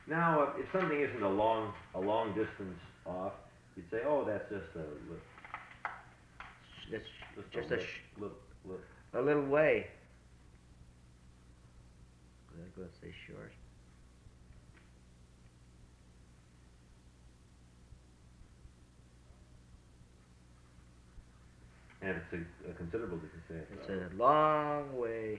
Now, if something isn't a long distance off, you'd say, oh, that's just It's just a little, a little way. I'm going to say short. and it's a considerable distance. It's a long way.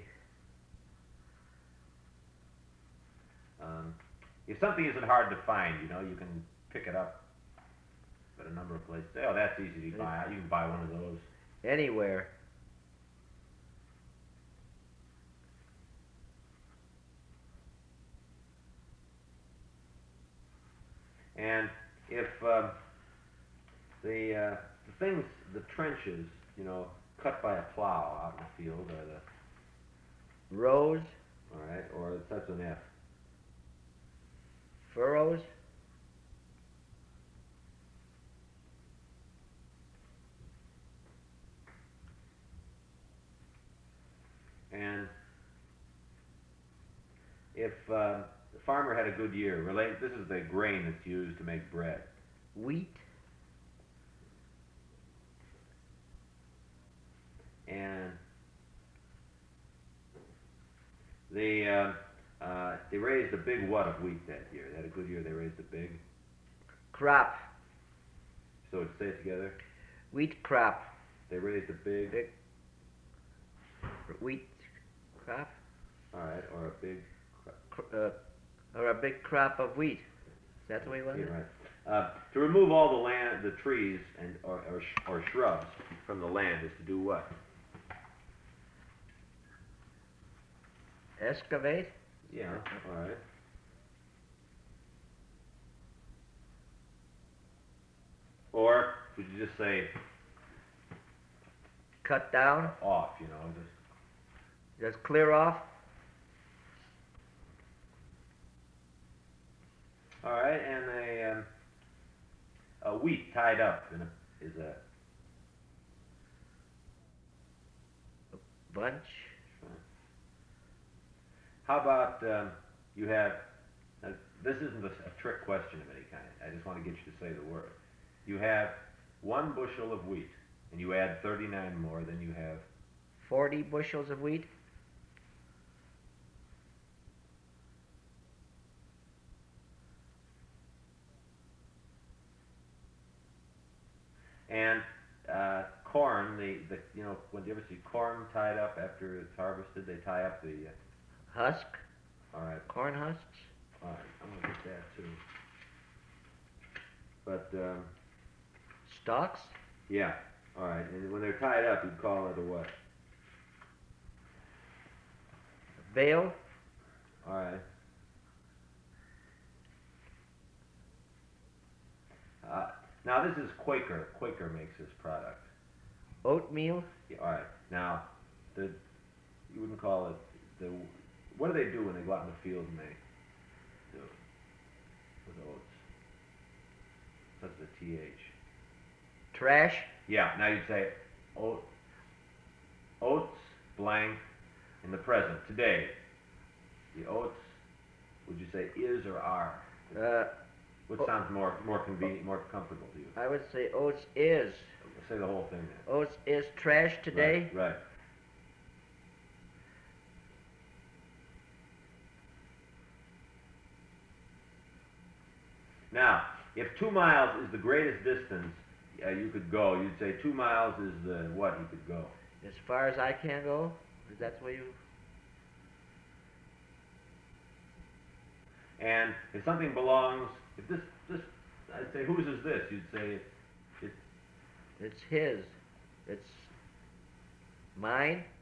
If something isn't hard to find, you know, you can pick it up at a number of places. Say, oh, that's easy to buy. You can buy one of those. Anywhere. And if the things, the trenches, you know, cut by a plow out in the field, or the Rows. all right, or it starts with an F. Furrows. And if the farmer had a good year, this is the grain that's used to make bread. Wheat. And they raised a big wad of wheat that year. They had a good year. They raised a big. Crop. So say it together. Wheat crop. They raised a big. Wheat crop. All right, or a big. Or a big crop of wheat. Is that the way you want it? Yeah, right. To remove all the land, the trees and or shrubs from the land is to do what? Excavate. Yeah. All right. Or would you just say Cut down. off? You know, Just clear off. all right. And a wheat tied up is a Bunch. How about you have, this isn't a trick question of any kind. I just want to get you to say the word. You have 1 bushel of wheat, and you add 39 more, then you have 40 bushels of wheat. and corn. The you know, when you ever see corn tied up after it's harvested, they tie up the. Husk. All right. Corn husks. All right. I'm gonna get that too. But Stalks. yeah. All right. And when they're tied up, you'd call it a what? Bale. All right. Now this is Quaker. Quaker makes this product. Oatmeal. Yeah, all right. Now, you wouldn't call it the. What do they do when they go out in the field and they do with oats? That's the TH. Trash. Yeah. Now you'd say oats blank in the present today. The oats. Would you say is or are? What sounds more convenient, more comfortable to you? I would say oats is. Say the whole thing then. Oats is trash today. Right. Now, if 2 miles is the greatest distance you could go, you'd say 2 miles is the what you could go. As far as I can go. Is that the way you? And if something belongs, if this, I'd say, whose is this? You'd say, It's his. It's mine.